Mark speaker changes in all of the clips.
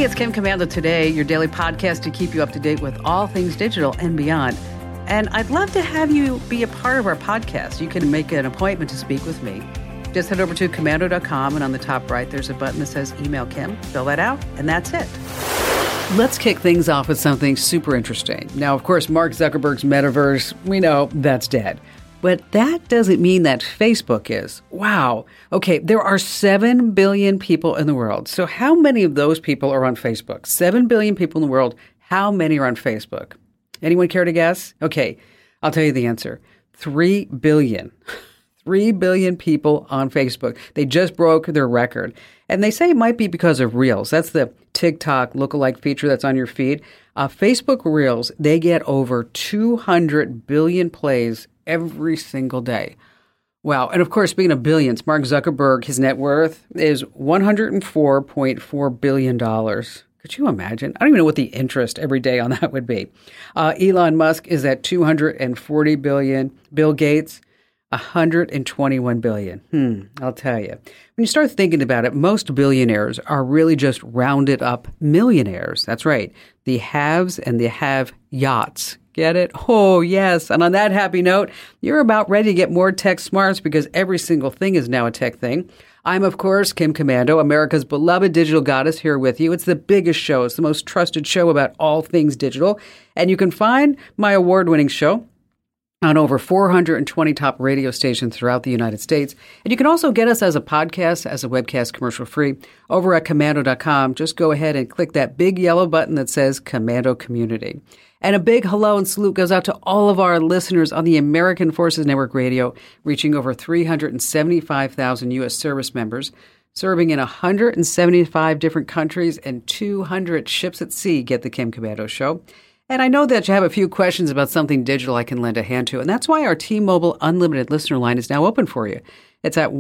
Speaker 1: Hey, it's Kim Komando Today, your daily podcast to keep you up to date with all things digital and beyond. And I'd love to have you be a part of our podcast. You can make an appointment to speak with me. Just head over to komando.com, and on the top right, there's a button that says Email Kim. Fill that out, and that's it. Let's kick things off with something super interesting. Now, of course, Mark Zuckerberg's metaverse, we know that's dead. But that doesn't mean that Facebook is. Wow. Okay, there are 7 billion people in the world. So how many of those people are on Facebook? 7 billion people in the world. How many are on Facebook? Anyone care to guess? Okay, I'll tell you the answer. 3 billion. 3 billion people on Facebook. They just broke their record. And they say it might be because of Reels. That's the TikTok lookalike feature that's on your feed. Facebook Reels, they get over 200 billion plays every single day. Wow. And of course, speaking of billions, Mark Zuckerberg, his net worth is $104.4 billion. Could you imagine? I don't even know what the interest every day on that would be. Elon Musk is at $240 billion. Bill Gates, $121 billion. I'll tell you. When you start thinking about it, most billionaires are really just rounded up millionaires. That's right. The haves and the have-yachts. Get it? Oh, yes. And on that happy note, you're about ready to get more tech smarts because every single thing is now a tech thing. I'm, of course, Kim Komando, America's beloved digital goddess, here with you. It's the biggest show. It's the most trusted show about all things digital. And you can find my award-winning show on over 420 top radio stations throughout the United States. And you can also get us as a podcast, as a webcast commercial-free, over at komando.com. Just go ahead and click that big yellow button that says Komando Community. And a big hello and salute goes out to all of our listeners on the American Forces Network Radio, reaching over 375,000 U.S. service members, serving in 175 different countries and 200 ships at sea. Get the Kim Komando Show. And I know that you have a few questions about something digital I can lend a hand to, and that's why our T-Mobile Unlimited listener line is now open for you. It's at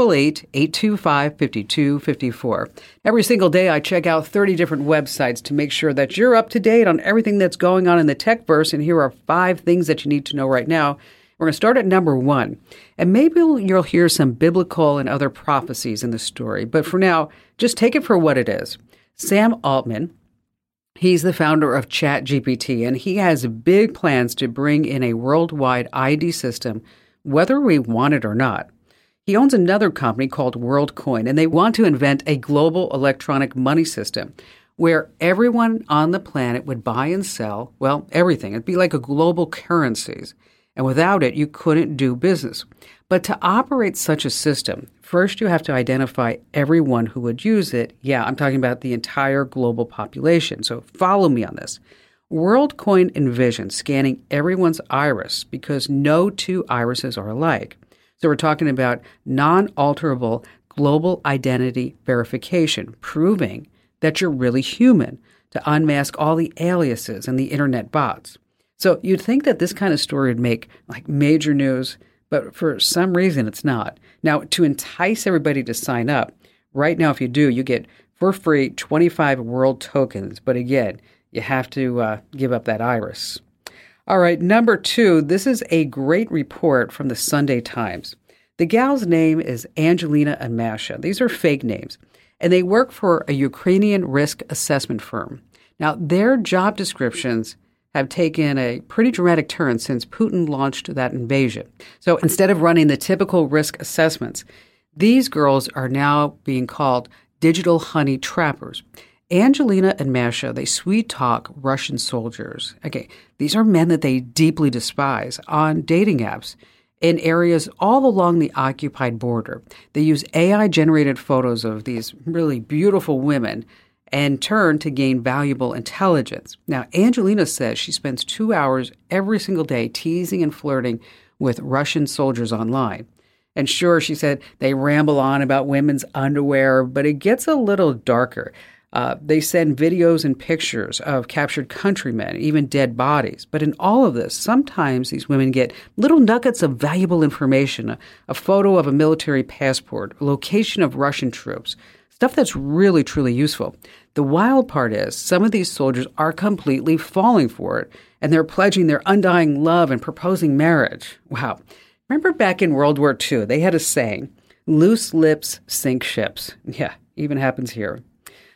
Speaker 1: 1-888-825-5254. Every single day, I check out 30 different websites to make sure that you're up to date on everything that's going on in the techverse, and here are 5 things that you need to know right now. We're going to start at number 1, and maybe you'll hear some biblical and other prophecies in the story, but for now, just take it for what it is. Sam Altman, he's the founder of ChatGPT, and he has big plans to bring in a worldwide ID system, whether we want it or not. He owns another company called WorldCoin, and they want to invent a global electronic money system where everyone on the planet would buy and sell, well, everything. It'd be like a global currencies. And without it, you couldn't do business. But to operate such a system, first you have to identify everyone who would use it. Yeah, I'm talking about the entire global population. So follow me on this. WorldCoin envisions scanning everyone's iris because no two irises are alike. So we're talking about non-alterable global identity verification, proving that you're really human to unmask all the aliases and the internet bots. So you'd think that this kind of story would make like major news, but for some reason it's not. Now, to entice everybody to sign up, right now if you do, you get for free 25 world tokens. But again, you have to give up that iris. All right, number 2, this is a great report from the Sunday Times. The gal's name is Angelina and Masha. These are fake names, and they work for a Ukrainian risk assessment firm. Now, their job descriptions have taken a pretty dramatic turn since Putin launched that invasion. So instead of running the typical risk assessments, these girls are now being called digital honey trappers. Angelina and Masha, they sweet-talk Russian soldiers. Okay, these are men that they deeply despise on dating apps in areas all along the occupied border. They use AI-generated photos of these really beautiful women and turn to gain valuable intelligence. Now, Angelina says she spends 2 hours every single day teasing and flirting with Russian soldiers online. And sure, she said, they ramble on about women's underwear, but it gets a little darker. They send videos and pictures of captured countrymen, even dead bodies. But in all of this, sometimes these women get little nuggets of valuable information, a photo of a military passport, a location of Russian troops, stuff that's really, truly useful. The wild part is some of these soldiers are completely falling for it, and they're pledging their undying love and proposing marriage. Wow. Remember back in World War II, they had a saying, loose lips sink ships. Yeah, even happens here.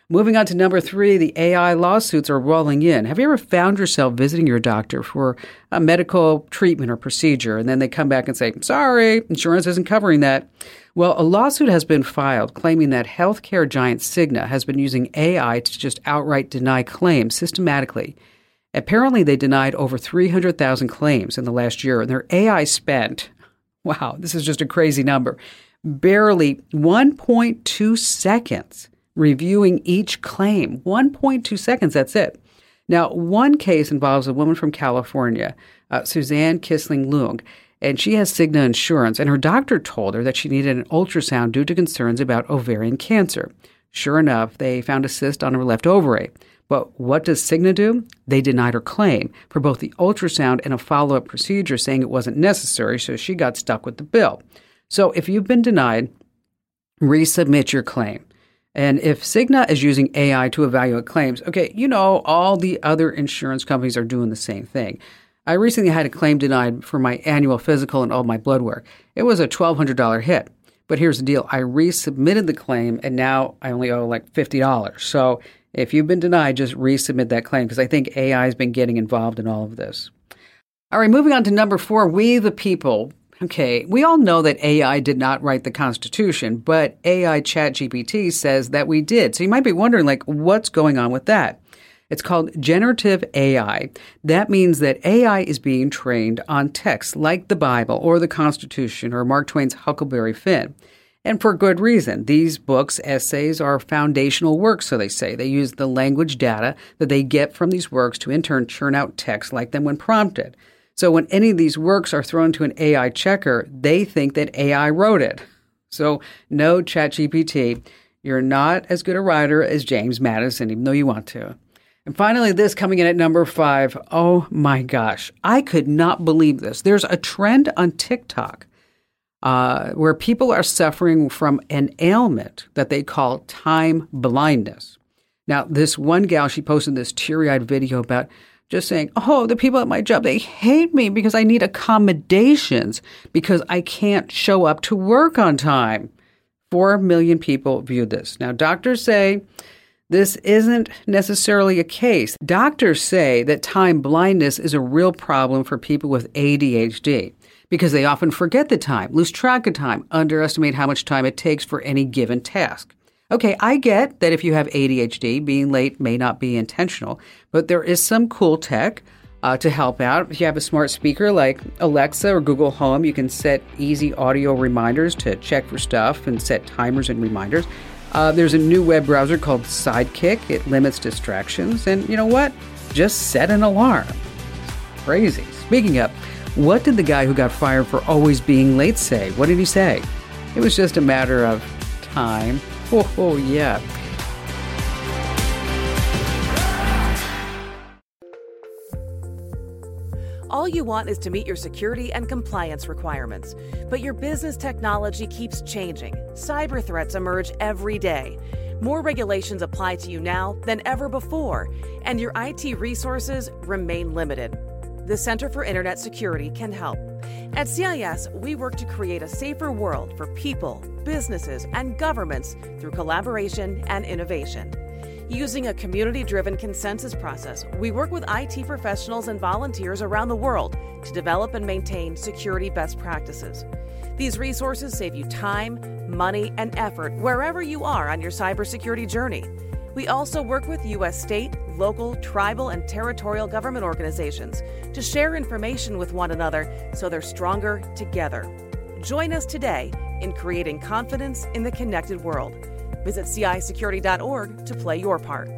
Speaker 1: Moving on to number 3, the AI lawsuits are rolling in. Have you ever found yourself visiting your doctor for a medical treatment or procedure, and then they come back and say, sorry, insurance isn't covering that? Well, a lawsuit has been filed claiming that healthcare giant Cigna has been using AI to just outright deny claims systematically. Apparently, they denied over 300,000 claims in the last year, and their AI spent, wow, this is just a crazy number, barely 1.2 seconds reviewing each claim. 1.2 seconds, that's it. Now, one case involves a woman from California, Suzanne Kissling-Leung, and she has Cigna insurance, and her doctor told her that she needed an ultrasound due to concerns about ovarian cancer. Sure enough, they found a cyst on her left ovary. But what does Cigna do? They denied her claim for both the ultrasound and a follow-up procedure, saying it wasn't necessary, so she got stuck with the bill. So if you've been denied, resubmit your claim. And if Cigna is using AI to evaluate claims, okay, all the other insurance companies are doing the same thing. I recently had a claim denied for my annual physical and all my blood work. It was a $1,200 hit. But here's the deal. I resubmitted the claim, and now I only owe like $50. So if you've been denied, just resubmit that claim, because I think AI has been getting involved in all of this. All right, moving on to number 4, we the people. Okay, we all know that AI did not write the Constitution, but AI ChatGPT says that we did. So you might be wondering, what's going on with that? It's called generative AI. That means that AI is being trained on texts like the Bible or the Constitution or Mark Twain's Huckleberry Finn. And for good reason. These books, essays, are foundational works, so they say. They use the language data that they get from these works to in turn churn out text like them when prompted. So when any of these works are thrown to an AI checker, they think that AI wrote it. So no, ChatGPT, you're not as good a writer as James Madison, even though you want to. And finally, this coming in at number 5. Oh my gosh, I could not believe this. There's a trend on TikTok where people are suffering from an ailment that they call time blindness. Now, this one gal, she posted this teary-eyed video about just saying, the people at my job, they hate me because I need accommodations because I can't show up to work on time. 4 million people viewed this. Now, doctors say this isn't necessarily a case. Doctors say that time blindness is a real problem for people with ADHD because they often forget the time, lose track of time, underestimate how much time it takes for any given task. Okay, I get that if you have ADHD, being late may not be intentional, but there is some cool tech to help out. If you have a smart speaker like Alexa or Google Home, you can set easy audio reminders to check for stuff and set timers and reminders. There's a new web browser called Sidekick. It limits distractions. And you know what? Just set an alarm. Crazy. Speaking of, what did the guy who got fired for always being late say? What did he say? It was just a matter of time. Oh, yeah.
Speaker 2: All you want is to meet your security and compliance requirements. But your business technology keeps changing. Cyber threats emerge every day. More regulations apply to you now than ever before, and your IT resources remain limited. The Center for Internet Security can help. At CIS, we work to create a safer world for people, businesses, and governments through collaboration and innovation. Using a community-driven consensus process, we work with IT professionals and volunteers around the world to develop and maintain security best practices. These resources save you time, money, and effort wherever you are on your cybersecurity journey. We also work with U.S. state, local, tribal, and territorial government organizations to share information with one another so they're stronger together. Join us today in creating confidence in the connected world. Visit CISecurity.org to play your part.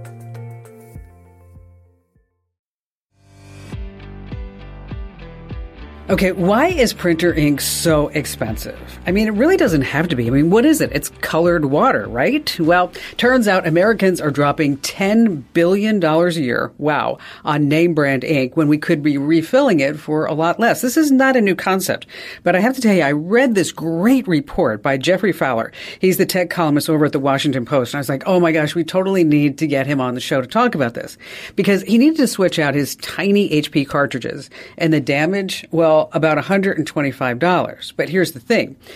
Speaker 1: Okay, why is printer ink so expensive? I mean, it really doesn't have to be. I mean, what is it? It's colored water, right? Well, turns out Americans are dropping $10 billion a year, wow, on name brand ink when we could be refilling it for a lot less. This is not a new concept. But I have to tell you, I read this great report by Jeffrey Fowler. He's the tech columnist over at the Washington Post. And I was like, oh my gosh, we totally need to get him on the show to talk about this. Because he needed to switch out his tiny HP cartridges. And the damage, well, about $125. But here's the thing.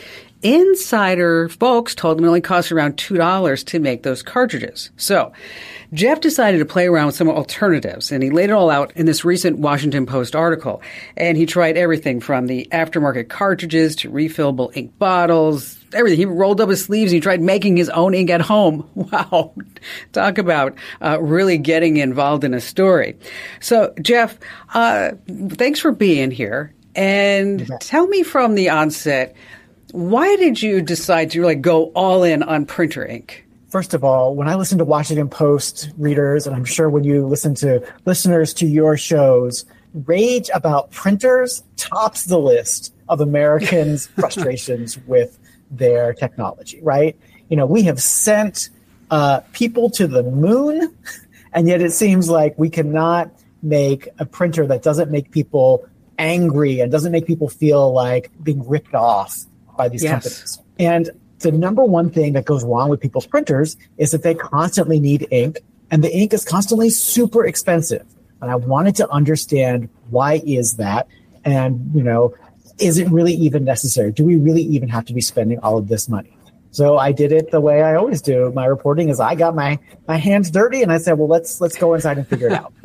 Speaker 1: insider folks told him it only costs around $2 to make those cartridges. So Jeff decided to play around with some alternatives, and he laid it all out in this recent Washington Post article. And he tried everything from the aftermarket cartridges to refillable ink bottles, everything. He rolled up his sleeves and he tried making his own ink at home. Wow. Talk about really getting involved in a story. So, Jeff, thanks for being here. And tell me from the onset, why did you decide to go all in on printer ink?
Speaker 3: First of all, when I listen to Washington Post readers, and I'm sure when you listen to listeners to your shows, rage about printers tops the list of Americans' frustrations with their technology, right? We have sent people to the moon, and yet it seems like we cannot make a printer that doesn't make people angry and doesn't make people feel like being ripped off by these companies. And the number one thing that goes wrong with people's printers is that they constantly need ink, and the ink is constantly super expensive. And I wanted to understand, why is that? And, is it really even necessary? Do we really even have to be spending all of this money? So I did it the way I always do. My reporting is I got my hands dirty and I said, well, let's go inside and figure it out.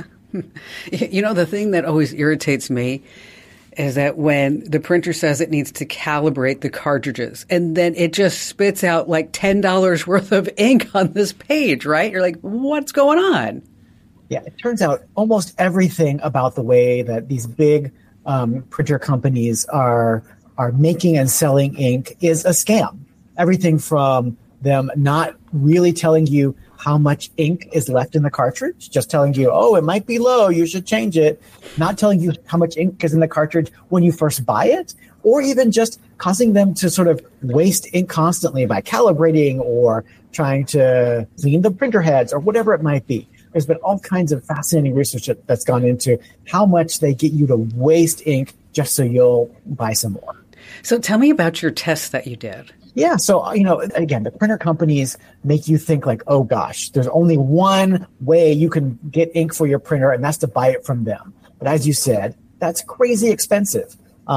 Speaker 1: The thing that always irritates me is that when the printer says it needs to calibrate the cartridges, and then it just spits out like $10 worth of ink on this page, right? You're like, what's going on?
Speaker 3: Yeah, it turns out almost everything about the way that these big printer companies are making and selling ink is a scam. Everything from them not really telling you how much ink is left in the cartridge, just telling you, oh, it might be low, you should change it, not telling you how much ink is in the cartridge when you first buy it, or even just causing them to sort of waste ink constantly by calibrating or trying to clean the printer heads or whatever it might be. There's been all kinds of fascinating research that's gone into how much they get you to waste ink just so you'll buy some more.
Speaker 1: So tell me about your tests that you did.
Speaker 3: Yeah. So, again, the printer companies make you think like, oh, gosh, there's only one way you can get ink for your printer, and that's to buy it from them. But as you said, that's crazy expensive.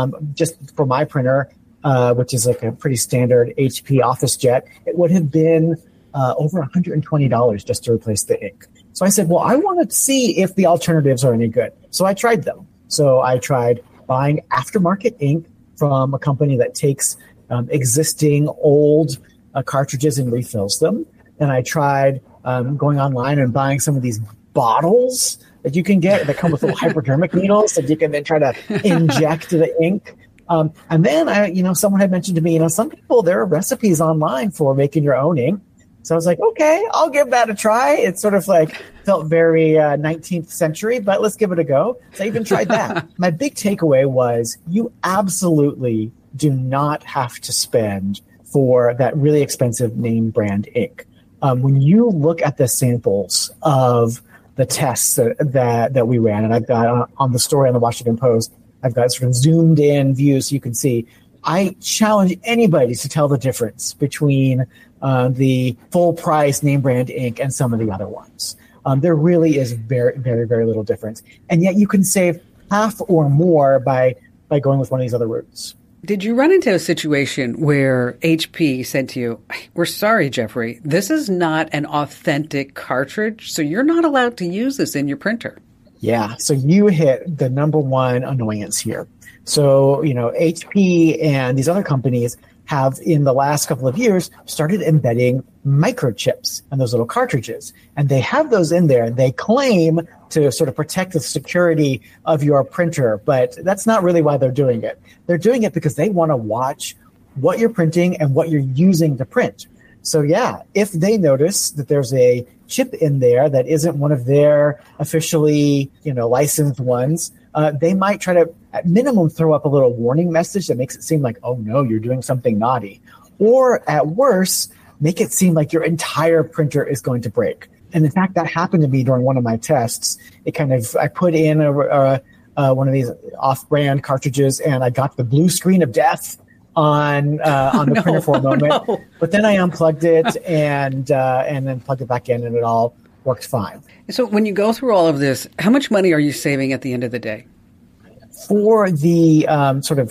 Speaker 3: Just for my printer, which is like a pretty standard HP OfficeJet, it would have been over $120 just to replace the ink. So I said, well, I want to see if the alternatives are any good. So I tried them. So I tried buying aftermarket ink from a company that takes existing old cartridges and refills them. And I tried going online and buying some of these bottles that you can get that come with little hypodermic needles that you can then try to inject the ink. And then someone had mentioned to me, some people, there are recipes online for making your own ink. So I was like, okay, I'll give that a try. It sort of felt very 19th century, but let's give it a go. So I even tried that. My big takeaway was you absolutely do not have to spend for that really expensive name brand ink. When you look at the samples of the tests that we ran, and I've got on the story on the Washington Post, I've got sort of zoomed in views so you can see. I challenge anybody to tell the difference between the full price name brand ink and some of the other ones. There really is very, very, very little difference. And yet you can save half or more by going with one of these other routes.
Speaker 1: Did you run into a situation where HP said to you, we're sorry, Jeffrey, this is not an authentic cartridge, so you're not allowed to use this in your printer?
Speaker 3: Yeah, so you hit the number one annoyance here. So, HP and these other companies have, in the last couple of years, started embedding microchips in those little cartridges. And they have those in there, and they claim to sort of protect the security of your printer. But that's not really why they're doing it. They're doing it because they want to watch what you're printing and what you're using to print. So, yeah, if they notice that there's a chip in there that isn't one of their officially, licensed ones, they might try to, at minimum, throw up a little warning message that makes it seem like, oh, no, you're doing something naughty. Or at worst, make it seem like your entire printer is going to break. And in fact, that happened to me during one of my tests. I put in one of these off-brand cartridges, and I got the blue screen of death on the printer for a moment. No. But then I unplugged it and then plugged it back in, and it all worked fine.
Speaker 1: So when you go through all of this, how much money are you saving at the end of the day?
Speaker 3: For the sort of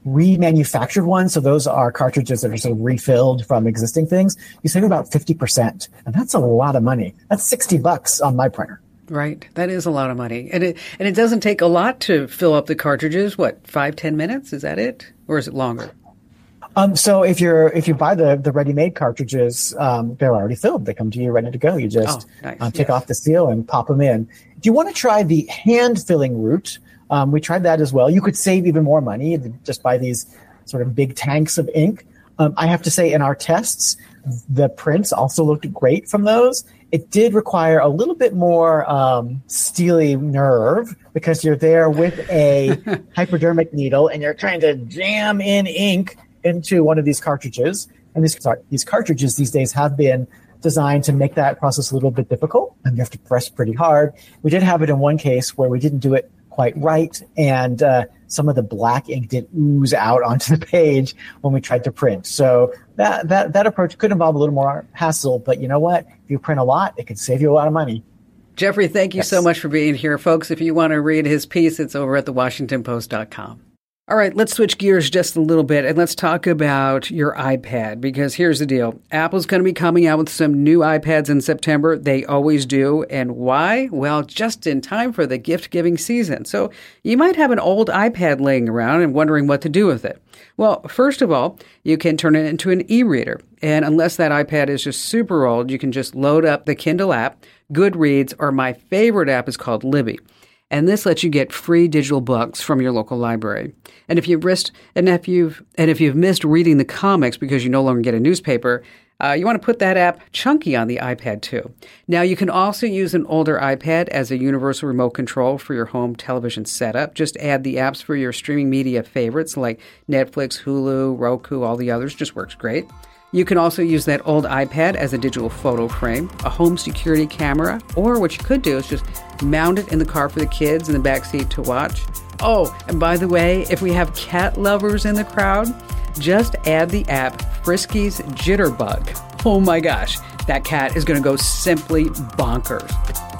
Speaker 3: remanufactured ones, so those are cartridges that are sort of refilled from existing things, you save about 50%. And that's a lot of money. That's $60 on my printer.
Speaker 1: Right. That is a lot of money. And it doesn't take a lot to fill up the cartridges. What, 5-10 minutes? Is that it? Or is it longer?
Speaker 3: So if you buy the ready-made cartridges, they're already filled. They come to you ready to go. You just take off the seal and pop them in. If you want to try the hand-filling route, we tried that as well. You could save even more money just buy these sort of big tanks of ink. I have to say, in our tests, the prints also looked great from those. It did require a little bit more steely nerve because you're there with a hypodermic needle and you're trying to jam in ink into one of these cartridges. And these cartridges these days have been designed to make that process a little bit difficult, and you have to press pretty hard. We did have it in one case where we didn't do it quite right, and some of the black ink did ooze out onto the page when we tried to print. So that approach could involve a little more hassle, but you know what? If you print a lot, it could save you a lot of money.
Speaker 1: Jeffrey, thank you so much for being here. Folks, if you want to read his piece, it's over at thewashingtonpost.com. All right, let's switch gears just a little bit and let's talk about your iPad, because here's the deal. Apple's going to be coming out with some new iPads in September. They always do. And why? Well, just in time for the gift-giving season. So you might have an old iPad laying around and wondering what to do with it. Well, first of all, you can turn it into an e-reader. And unless that iPad is just super old, you can just load up the Kindle app, Goodreads, or my favorite app is called Libby. And this lets you get free digital books from your local library. And if you've missed reading the comics because you no longer get a newspaper, you want to put that app Chunky on the iPad too. Now, you can also use an older iPad as a universal remote control for your home television setup. Just add the apps for your streaming media favorites like Netflix, Hulu, Roku, all the others. Just works great. You can also use that old iPad as a digital photo frame, a home security camera, or what you could do is just mount it in the car for the kids in the back seat to watch. Oh, and by the way, if we have cat lovers in the crowd, just add the app Frisky's Jitterbug. Oh my gosh, that cat is going to go simply bonkers.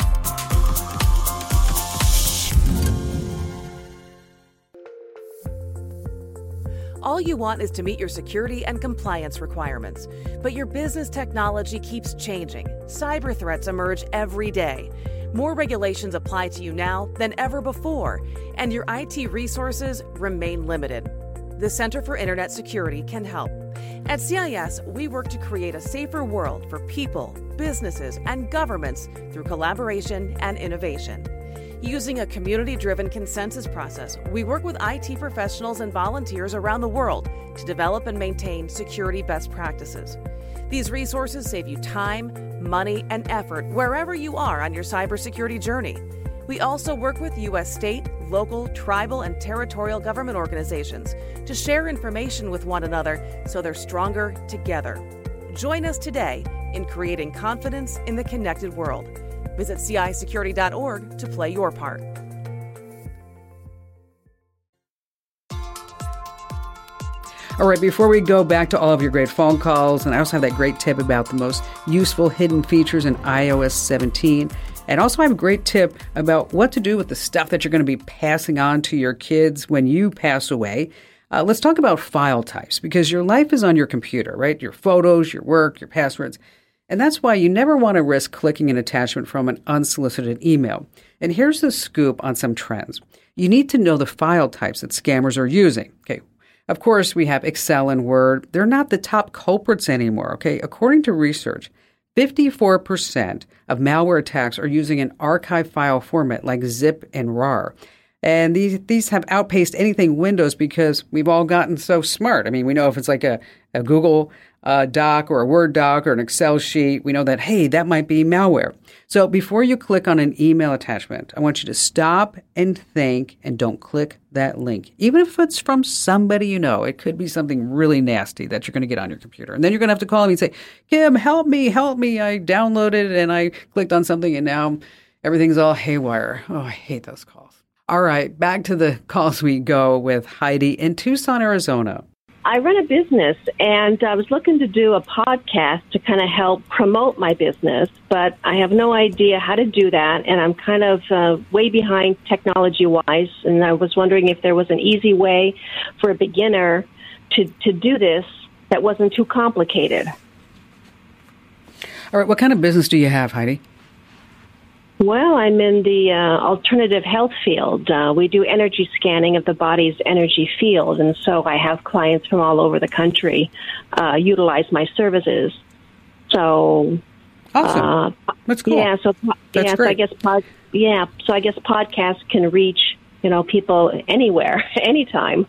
Speaker 2: All you want is to meet your security and compliance requirements. But your business technology keeps changing. Cyber threats emerge every day. More regulations apply to you now than ever before, and your IT resources remain limited. The Center for Internet Security can help. At CIS, we work to create a safer world for people, businesses, and governments through collaboration and innovation. Using a community-driven consensus process, we work with IT professionals and volunteers around the world to develop and maintain security best practices. These resources save you time, money, and effort wherever you are on your cybersecurity journey. We also work with U.S. state, local, tribal, and territorial government organizations to share information with one another so they're stronger together. Join us today in creating confidence in the connected world. Visit cisecurity.org to play your part.
Speaker 1: All right, before we go back to all of your great phone calls, and I also have that great tip about the most useful hidden features in iOS 17, and also I have a great tip about what to do with the stuff that you're going to be passing on to your kids when you pass away. Let's talk about file types, because your life is on your computer, right? Your photos, your work, your passwords. And that's why you never want to risk clicking an attachment from an unsolicited email. And here's the scoop on some trends. You need to know the file types that scammers are using. Okay. Of course, we have Excel and Word. They're not the top culprits anymore. Okay. According to research, 54% of malware attacks are using an archive file format like zip and RAR. And these have outpaced anything Windows because we've all gotten so smart. I mean, we know if it's like a Google doc or a Word doc or an Excel sheet, we know that, hey, that might be malware. So before you click on an email attachment, I want you to stop and think and don't click that link. Even if it's from somebody you know, it could be something really nasty that you're going to get on your computer. And then you're going to have to call them and say, Kim, help me. I downloaded and I clicked on something and now everything's all haywire. Oh, I hate those calls. All right, back to the calls we go with Heidi in Tucson, Arizona.
Speaker 4: I run a business, and I was looking to do a podcast to kind of help promote my business, but I have no idea how to do that, and I'm kind of way behind technology-wise, and I was wondering if there was an easy way for a beginner to do this that wasn't too complicated.
Speaker 1: All right, what kind of business do you have, Heidi?
Speaker 4: Well, I'm in the alternative health field. We do energy scanning of the body's energy field, and so I have clients from all over the country utilize my services. So,
Speaker 1: awesome. That's cool.
Speaker 4: Yeah, so
Speaker 1: That's great.
Speaker 4: So I guess podcasts can reach people anywhere, anytime.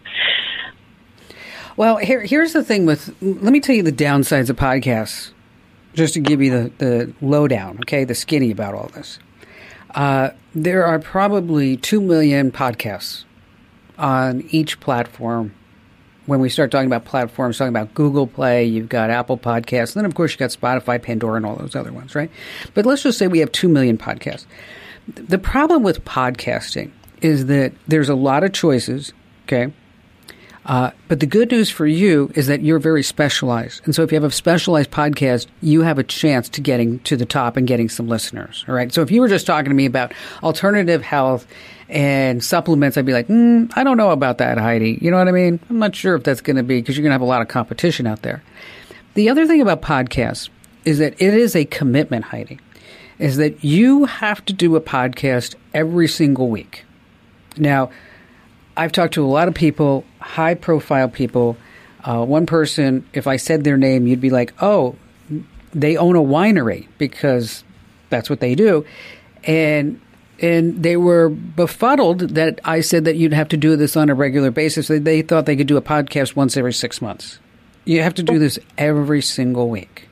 Speaker 1: Well, here's the thing let me tell you the downsides of podcasts. Just to give you the lowdown, okay, the skinny about all this. There are probably 2 million podcasts on each platform. When we start talking about platforms, talking about Google Play, you've got Apple Podcasts, and then, of course, you've got Spotify, Pandora, and all those other ones, right? But let's just say we have 2 million podcasts. The problem with podcasting is that there's a lot of choices, okay? But the good news for you is that you're very specialized. And so if you have a specialized podcast, you have a chance to getting to the top and getting some listeners. All right. So if you were just talking to me about alternative health and supplements, I'd be like, I don't know about that, Heidi. You know what I mean? I'm not sure if that's going to be, because you're going to have a lot of competition out there. The other thing about podcasts is that it is a commitment, Heidi, is that you have to do a podcast every single week. Now, I've talked to a lot of people, high-profile people. One person, if I said their name, you'd be like, oh, they own a winery, because that's what they do. And they were befuddled that I said that you'd have to do this on a regular basis. They thought they could do a podcast once every 6 months. You have to do this every single week,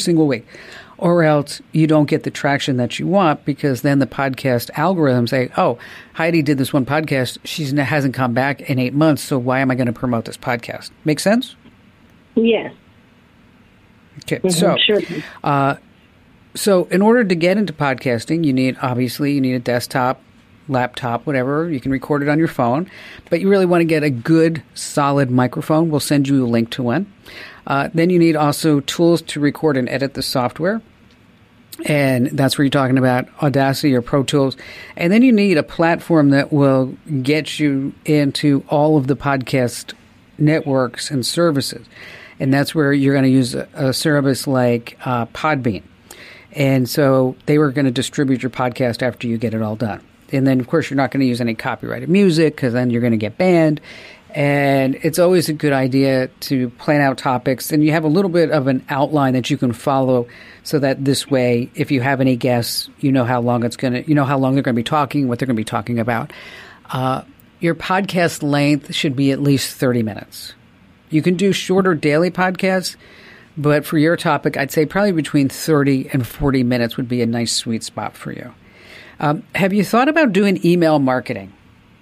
Speaker 1: or else you don't get the traction that you want, because then the podcast algorithms say, oh, Heidi did this one podcast. She hasn't come back in 8 months, so why am I going to promote this podcast? Make sense?
Speaker 4: Yes.
Speaker 1: Okay,
Speaker 4: sure.
Speaker 1: So in order to get into podcasting, you need a desktop, laptop, whatever. You can record it on your phone, but you really want to get a good, solid microphone. We'll send you a link to one. Then you need also tools to record and edit the software. And that's where you're talking about Audacity or Pro Tools. And then you need a platform that will get you into all of the podcast networks and services. And that's where you're going to use a service like Podbean. And so they were going to distribute your podcast after you get it all done. And then, of course, you're not going to use any copyrighted music, because then you're going to get banned. And it's always a good idea to plan out topics, and you have a little bit of an outline that you can follow, so that this way, if you have any guests, you know how long they're going to be talking, what they're going to be talking about. Your podcast length should be at least 30 minutes. You can do shorter daily podcasts, but for your topic, I'd say probably between 30 and 40 minutes would be a nice sweet spot for you. Have you thought about doing email marketing?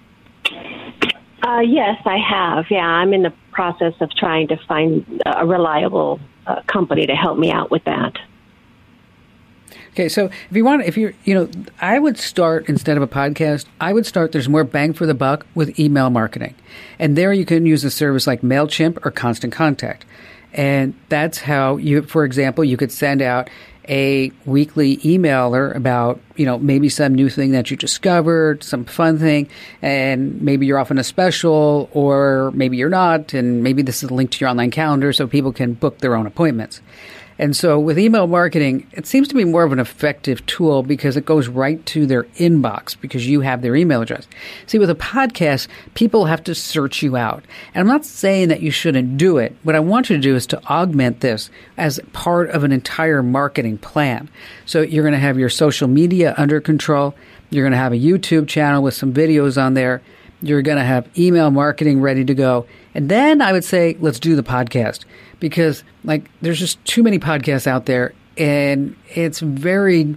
Speaker 4: Yes, I have. Yeah, I'm in the process of trying to find a reliable company to help me out with that.
Speaker 1: Okay, so I would start, instead of a podcast, there's more bang for the buck with email marketing. And there you can use a service like MailChimp or Constant Contact. And that's how for example, you could send out a weekly emailer about, maybe some new thing that you discovered, some fun thing, and maybe you're offering a special, or maybe you're not, and maybe this is a link to your online calendar so people can book their own appointments. And so with email marketing, it seems to be more of an effective tool because it goes right to their inbox because you have their email address. See, with a podcast, people have to search you out. And I'm not saying that you shouldn't do it. What I want you to do is to augment this as part of an entire marketing plan. So you're going to have your social media under control. You're going to have a YouTube channel with some videos on there. You're going to have email marketing ready to go. And then I would say, let's do the podcast. Because, there's just too many podcasts out there, and it's very,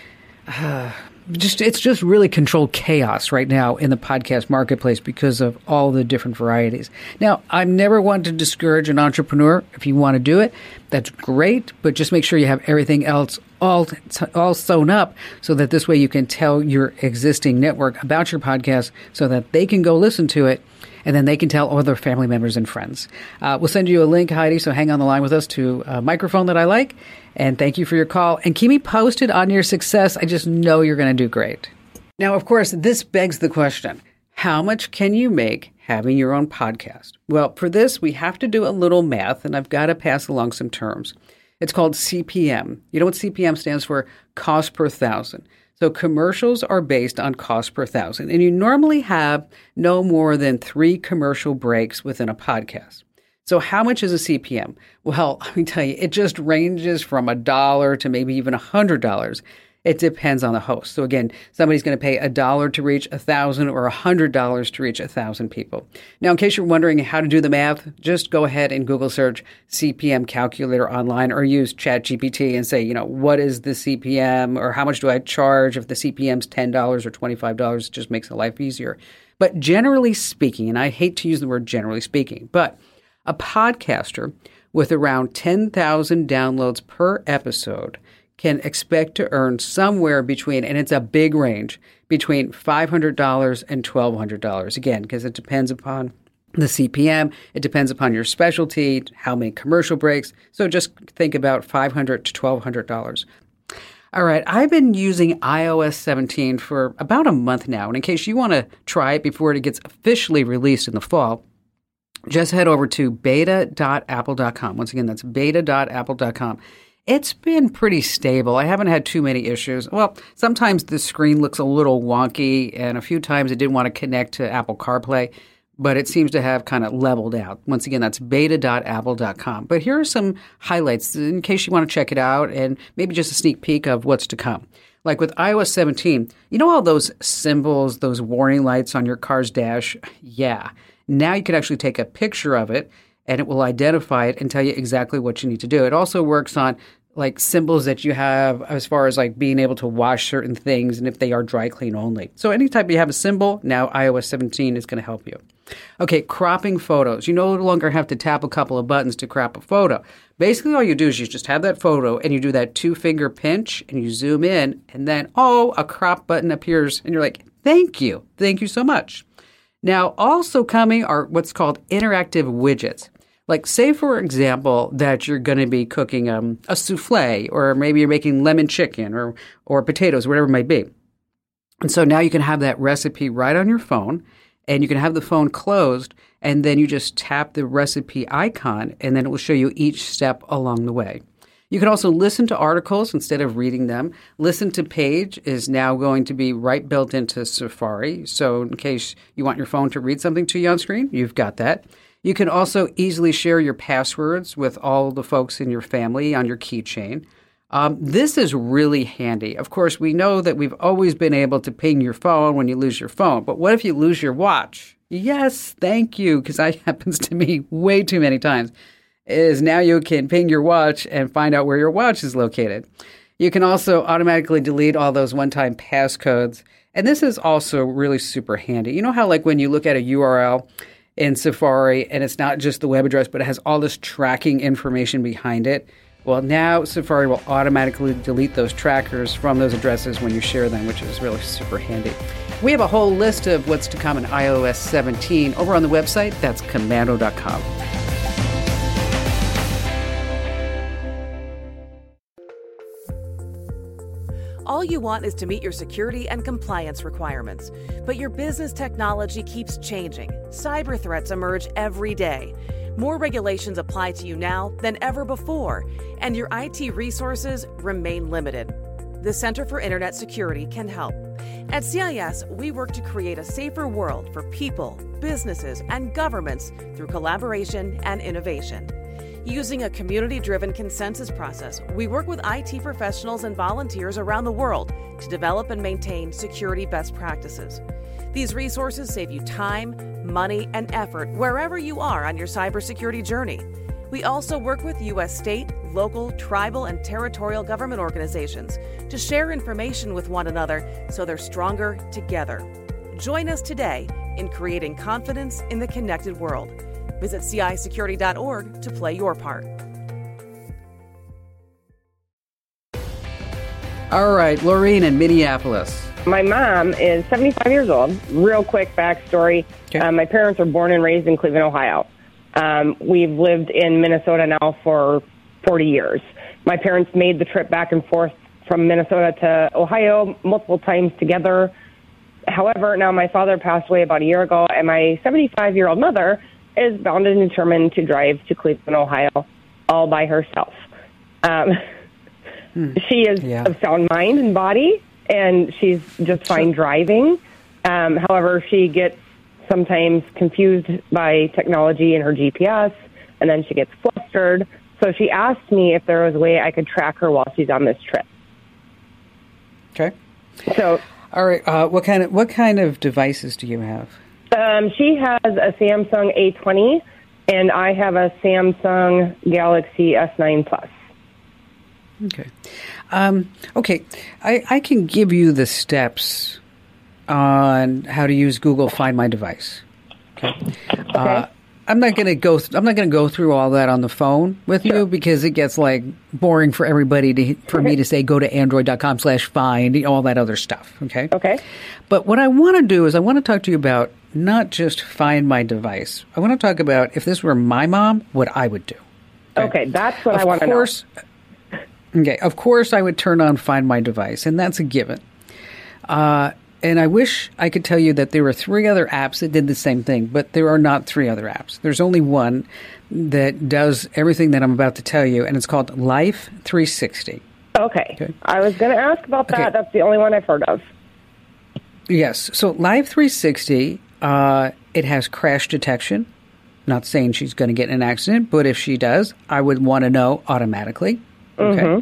Speaker 1: it's just really controlled chaos right now in the podcast marketplace because of all the different varieties. Now, I'm never one to discourage an entrepreneur. If you want to do it, that's great, but just make sure you have everything else all sewn up so that this way you can tell your existing network about your podcast so that they can go listen to it. And then they can tell all their family members and friends. We'll send you a link, Heidi, so hang on the line with us to a microphone that I like. And thank you for your call. And keep me posted on your success. I just know you're going to do great. Now, of course, this begs the question, how much can you make having your own podcast? Well, for this, we have to do a little math, and I've got to pass along some terms. It's called CPM. You know what CPM stands for? Cost per thousand. So commercials are based on cost per thousand, and you normally have no more than 3 commercial breaks within a podcast. So how much is a CPM? Well, let me tell you, it just ranges from $1 to maybe even $100. It depends on the host. So again, somebody's going to pay $1 to reach 1,000 or $100 to reach 1,000 people. Now, in case you're wondering how to do the math, just go ahead and Google search CPM calculator online or use ChatGPT and say, what is the CPM or how much do I charge if the CPM's $10 or $25? It just makes the life easier. But generally speaking, and I hate to use the word generally speaking, but a podcaster with around 10,000 downloads per episode can expect to earn somewhere between, and it's a big range, between $500 and $1,200. Again, because it depends upon the CPM, it depends upon your specialty, how many commercial breaks. So just think about $500 to $1,200. All right, I've been using iOS 17 for about a month now. And in case you want to try it before it gets officially released in the fall, just head over to beta.apple.com. Once again, that's beta.apple.com. It's been pretty stable. I haven't had too many issues. Well, sometimes the screen looks a little wonky, and a few times it didn't want to connect to Apple CarPlay, but it seems to have kind of leveled out. Once again, that's beta.apple.com. But here are some highlights in case you want to check it out and maybe just a sneak peek of what's to come. Like with iOS 17, you know all those symbols, those warning lights on your car's dash? Yeah. Now you can actually take a picture of it, and it will identify it and tell you exactly what you need to do. It also works on like symbols that you have as far as like being able to wash certain things and if they are dry clean only. So anytime you have a symbol, now iOS 17 is going to help you. Okay, cropping photos. You no longer have to tap a couple of buttons to crop a photo. Basically, all you do is you just have that photo and you do that 2-finger pinch and you zoom in and then, a crop button appears and you're like, thank you. Thank you so much. Now, also coming are what's called interactive widgets. Like, say, for example, that you're going to be cooking a souffle, or maybe you're making lemon chicken or potatoes, whatever it might be. And so now you can have that recipe right on your phone, and you can have the phone closed, and then you just tap the recipe icon, and then it will show you each step along the way. You can also listen to articles instead of reading them. Listen to page is now going to be right built into Safari. So in case you want your phone to read something to you on screen, you've got that. You can also easily share your passwords with all the folks in your family on your keychain. This is really handy. Of course, we know that we've always been able to ping your phone when you lose your phone. But what if you lose your watch? Yes, thank you, because that happens to me way too many times. Is now you can ping your watch and find out where your watch is located. You can also automatically delete all those one-time passcodes. And this is also really super handy. You know how like when you look at a URL in Safari, and it's not just the web address, but it has all this tracking information behind it? Well, now Safari will automatically delete those trackers from those addresses when you share them, which is really super handy. We have a whole list of what's to come in iOS 17 over on the website. That's komando.com.
Speaker 2: All you want is to meet your security and compliance requirements. But your business technology keeps changing. Cyber threats emerge every day. More regulations apply to you now than ever before, and your IT resources remain limited. The Center for Internet Security can help. At CIS, we work to create a safer world for people, businesses, and governments through collaboration and innovation. Using a community-driven consensus process, we work with IT professionals and volunteers around the world to develop and maintain security best practices. These resources save you time, money, and effort wherever you are on your cybersecurity journey. We also work with U.S. state, local, tribal, and territorial government organizations to share information with one another so they're stronger together. Join us today in creating confidence in the connected world. Visit CISecurity.org to play your part.
Speaker 1: All right, Laureen in Minneapolis.
Speaker 5: My mom is 75 years old. Real quick backstory.
Speaker 1: Okay.
Speaker 5: My parents were born and raised in Cleveland, Ohio. We've lived in Minnesota now for 40 years. My parents made the trip back and forth from Minnesota to Ohio multiple times together. However, now my father passed away about a year ago, and my 75-year-old mother is bound and determined to drive to Cleveland, Ohio, all by herself. She is of sound mind and body, and she's just fine driving. However, she gets sometimes confused by technology and her GPS, and then she gets flustered. So she asked me if there was a way I could track her while she's on this trip.
Speaker 1: Okay.
Speaker 5: So,
Speaker 1: all right. What kind of devices do you have?
Speaker 5: She has a Samsung A20, and I have a Samsung Galaxy S9 Plus.
Speaker 1: Okay. Okay. I can give you the steps on how to use Google Find My Device. Okay. I'm not going to go through all that on the phone with you because it gets like boring for everybody for me to say go to android.com/find, all that other stuff. Okay.
Speaker 5: Okay.
Speaker 1: But what I want to do is I want to talk to you about not just Find My Device. I want to talk about if this were my mom, what I would do.
Speaker 5: Okay, that's what I want to know.
Speaker 1: Okay, of course I would turn on Find My Device, and that's a given. And I wish I could tell you that there were 3 other apps that did the same thing, but there are not 3 other apps. There's only one that does everything that I'm about to tell you, and it's called Life 360.
Speaker 5: Okay. I was going to ask about that. Okay. That's the only one I've heard of.
Speaker 1: Yes. So Life 360, it has crash detection. Not saying she's going to get in an accident, but if she does, I would want to know automatically. Okay.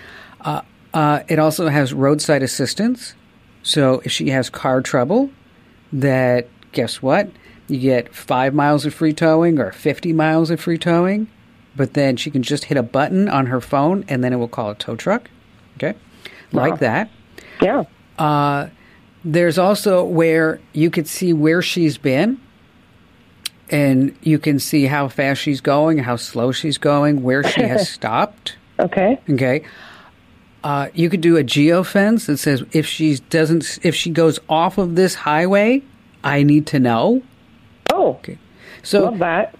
Speaker 1: It also has roadside assistance. So if she has car trouble, that guess what? You get 5 miles of free towing or 50 miles of free towing, but then she can just hit a button on her phone and then it will call a tow truck. Okay. Like that.
Speaker 5: Yeah.
Speaker 1: There's also where you could see where she's been and you can see how fast she's going, how slow she's going, where she has stopped.
Speaker 5: Okay.
Speaker 1: Okay. You could do a geofence that says if she goes off of this highway, I need to know.
Speaker 5: Oh,
Speaker 1: okay. So
Speaker 5: love that.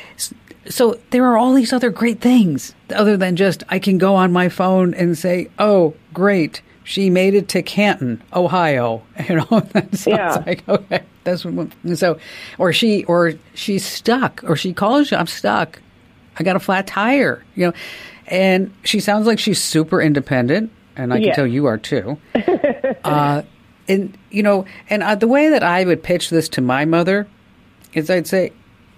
Speaker 1: So there are all these other great things other than just I can go on my phone and say, oh, great, she made it to Canton, Ohio. That sounds like okay. That's what. So, or she's stuck, or she calls you, I'm stuck. I got a flat tire. And she sounds like she's super independent, and I can tell you are too. And the way that I would pitch this to my mother is I'd say,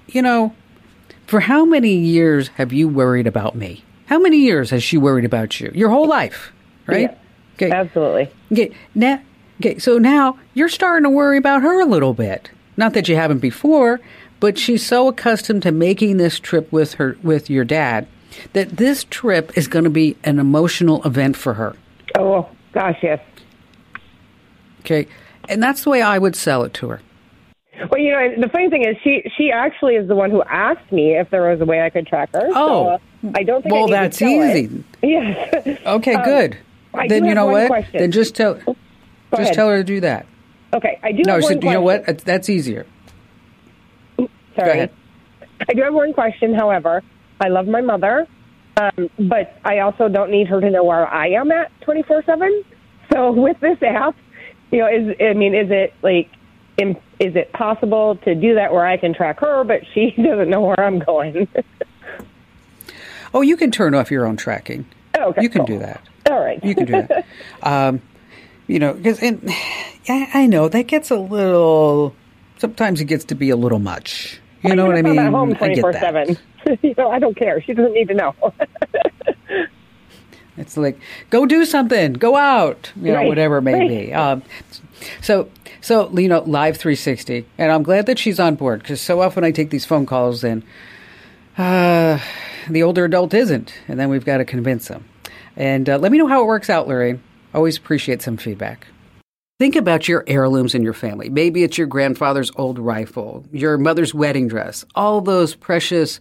Speaker 1: for how many years have you worried about me? How many years has she worried about you? Your whole life, right?
Speaker 5: Yeah, okay. Absolutely.
Speaker 1: Okay. So now you're starting to worry about her a little bit. Not that you haven't before, but she's so accustomed to making this trip with your dad that this trip is going to be an emotional event for her.
Speaker 5: Oh, gosh, yes.
Speaker 1: Okay. And that's the way I would sell it to her.
Speaker 5: Well, the funny thing is she actually is the one who asked me if there was a way I could track her.
Speaker 1: Oh.
Speaker 5: So, I don't think
Speaker 1: well,
Speaker 5: I need
Speaker 1: that's
Speaker 5: to tell
Speaker 1: easy.
Speaker 5: It. Yes.
Speaker 1: Okay, good. Then you know what?
Speaker 5: Question.
Speaker 1: Then just tell her to do that.
Speaker 5: Okay, I do have one question.
Speaker 1: You know what? That's easier.
Speaker 5: Sorry.
Speaker 1: Go ahead.
Speaker 5: I do have one question, however. I love my mother, but I also don't need her to know where I am at 24/7. So with this app, is it possible to do that where I can track her, but she doesn't know where I'm going?
Speaker 1: Oh, you can turn off your own tracking.
Speaker 5: Oh, okay,
Speaker 1: you can do that.
Speaker 5: All right,
Speaker 1: you can do that. Because I know that gets a little. Sometimes it gets to be a little much. You know what I mean?
Speaker 5: I'm at home 24/7. I don't care. She doesn't need to know.
Speaker 1: It's like, go do something, go out, whatever it may be. So Live 360, and I'm glad that she's on board because so often I take these phone calls and the older adult isn't, and then we've got to convince them. And let me know how it works out, Lorraine. Always appreciate some feedback. Think about your heirlooms in your family. Maybe it's your grandfather's old rifle, your mother's wedding dress, all those precious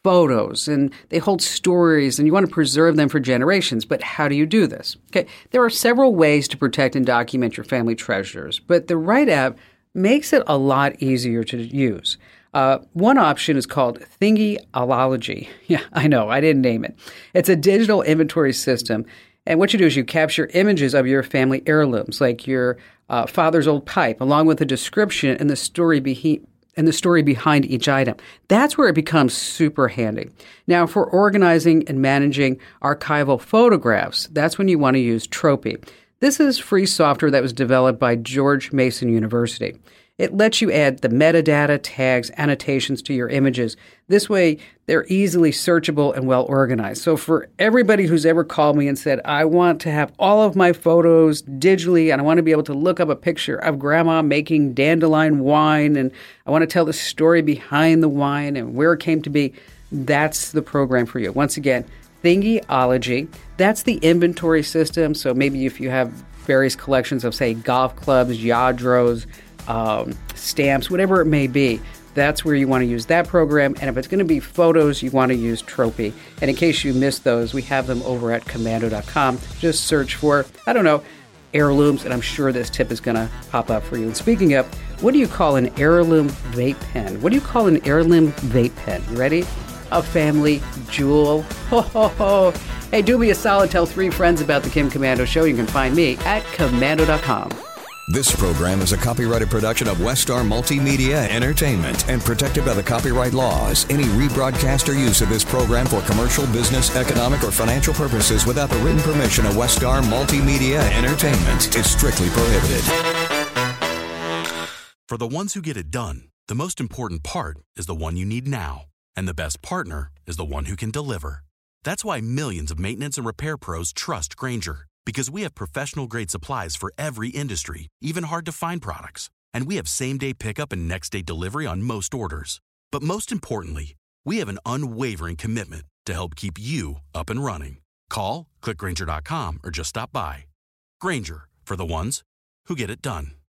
Speaker 1: photos and they hold stories and you want to preserve them for generations. But how do you do this? Okay, there are several ways to protect and document your family treasures, but the right app makes it a lot easier to use. One option is called Thingyology. Yeah, I know, I didn't name it. It's a digital inventory system. And what you do is you capture images of your family heirlooms, like your father's old pipe, along with a description and the story behind each item. That's where it becomes super handy. Now, for organizing and managing archival photographs, that's when you want to use Tropy. This is free software that was developed by George Mason University. It lets you add the metadata, tags, annotations to your images. This way, they're easily searchable and well organized. So for everybody who's ever called me and said, I want to have all of my photos digitally and I want to be able to look up a picture of grandma making dandelion wine and I want to tell the story behind the wine and where it came to be, that's the program for you. Once again, Thingyology, that's the inventory system. So maybe if you have various collections of, say, golf clubs, Yadros, stamps, whatever it may be, that's where you want to use that program. And if it's going to be photos, you want to use Tropy. And in case you missed those, we have them over at Komando.com. Just search for, heirlooms, and I'm sure this tip is going to pop up for you. And speaking of, what do you call an heirloom vape pen? What do you call an heirloom vape pen? You ready? A family jewel. Ho, ho, ho. Hey, do me a solid. Tell 3 friends about the Kim Komando Show. You can find me at Komando.com.
Speaker 6: This program is a copyrighted production of Westar Multimedia Entertainment and protected by the copyright laws. Any rebroadcast or use of this program for commercial, business, economic, or financial purposes without the written permission of Westar Multimedia Entertainment is strictly prohibited.
Speaker 7: For the ones who get it done, the most important part is the one you need now. And the best partner is the one who can deliver. That's why millions of maintenance and repair pros trust Grainger. Because we have professional-grade supplies for every industry, even hard-to-find products. And we have same-day pickup and next-day delivery on most orders. But most importantly, we have an unwavering commitment to help keep you up and running. Call, click Grainger.com, or just stop by. Grainger, for the ones who get it done.